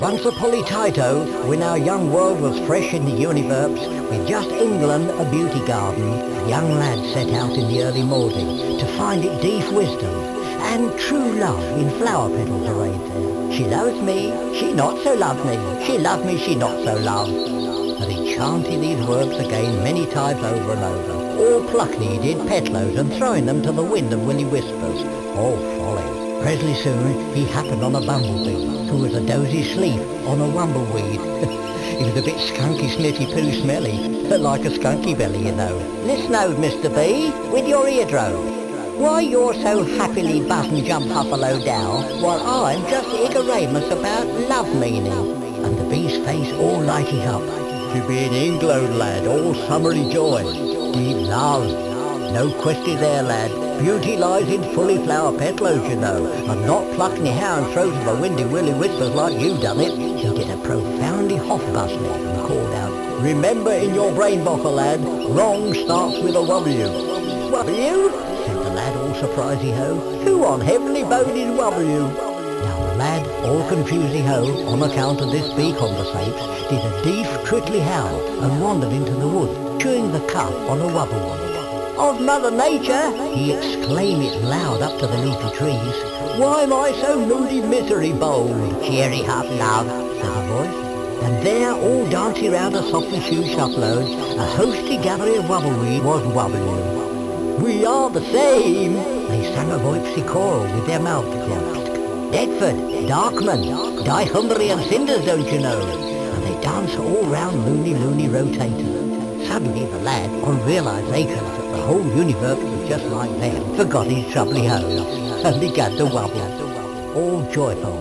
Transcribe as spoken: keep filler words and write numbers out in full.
Once upon a Tito, when our young world was fresh in the universe, with just England a beauty garden, a young lad set out in the early morning to find it deep wisdom and true love in flower petals arrayed there. She loves me, she not so love me, she love me, she not so love. And he chanted these words again many times over and over. All pluckily he did petloads and throwing them to the wind and Willie whispers, oh folly. Presently soon he happened on a bumblebee, who was a dozy sleep on a wumbleweed. He was a bit skunky, snitty, poo smelly, like a skunky belly, you know. Listen out, Mister Bee, with your eardrum. Why you're so happily button jump huffalo down, while I'm just ignoramus about love meaning. And the bee's face all lighting up. To be in England, lad, all summery joy. Deep love. No question there, lad. Beauty lies in fully flower petaloes, you know, and not plucking your hair and throw to the windy willy whispers like you've done it. He did a profoundly hot bustling and called out, remember in your brain bottle, lad, wrong starts with a W. W? Said the lad, all surprisey-ho. Who on heavenly bone is W? Now the lad, all confusey-ho, on account of this bee conversates, did a deep, trickly howl and wandered into the wood, chewing the cud on a wubble-wubble. Of Mother Nature, he exclaimed it loud up to the leafy trees. Why am I so moody misery bold? Cheery up, love, said a voice. And there, all dancing round a softly shoe shuffleload, a hosty gathering of wubbleweed was wobbling. We are the same, they sang a voicey choral with their mouths closed. Deptford, Darkman, Dihumbury and Cinders, don't you know? And they dance all round Loony Loony Rotator. Suddenly the lad, on realisation that the whole universe was just like them, forgot his troubly hose and began to wobble, all joyful